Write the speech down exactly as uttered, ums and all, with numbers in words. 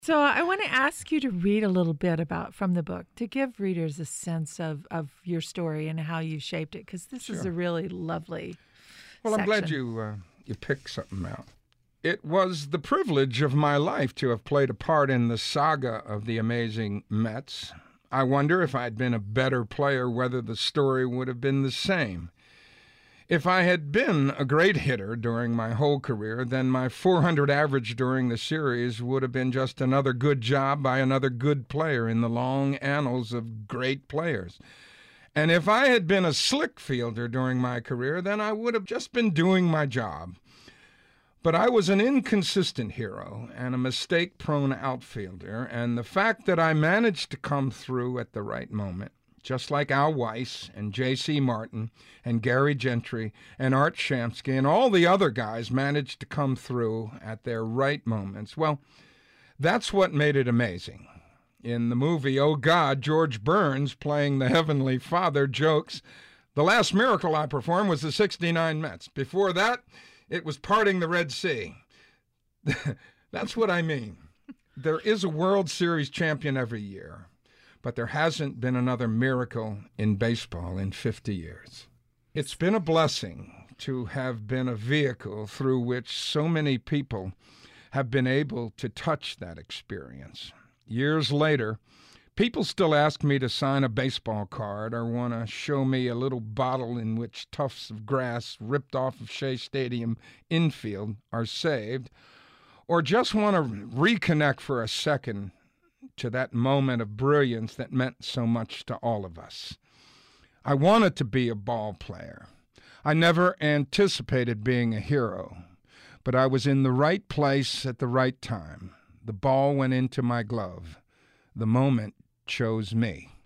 So I want to ask you to read a little bit about from the book to give readers a sense of, of your story and how you shaped it, because this is a Sure. really lovely Well, I'm glad section. you uh, you picked something out. It was the privilege of my life to have played a part in the saga of the amazing Mets. I wonder if I'd been a better player, whether the story would have been the same. If I had been a great hitter during my whole career, then my four hundred average during the series would have been just another good job by another good player in the long annals of great players. And if I had been a slick fielder during my career, then I would have just been doing my job. But I was an inconsistent hero and a mistake-prone outfielder, and the fact that I managed to come through at the right moment, just like Al Weiss and J C. Martin and Gary Gentry and Art Shamsky and all the other guys managed to come through at their right moments, well, that's what made it amazing. In the movie Oh God, George Burns, playing the Heavenly Father, jokes, "The last miracle I performed was the sixty-nine Mets. Before that, it was parting the Red Sea." That's what I mean. There is a World Series champion every year, but there hasn't been another miracle in baseball in fifty years. It's been a blessing to have been a vehicle through which so many people have been able to touch that experience. Years later, people still ask me to sign a baseball card or want to show me a little bottle in which tufts of grass ripped off of Shea Stadium infield are saved, or just want to reconnect for a second to that moment of brilliance that meant so much to all of us. I wanted to be a ball player. I never anticipated being a hero, but I was in the right place at the right time. The ball went into my glove. The moment chose me.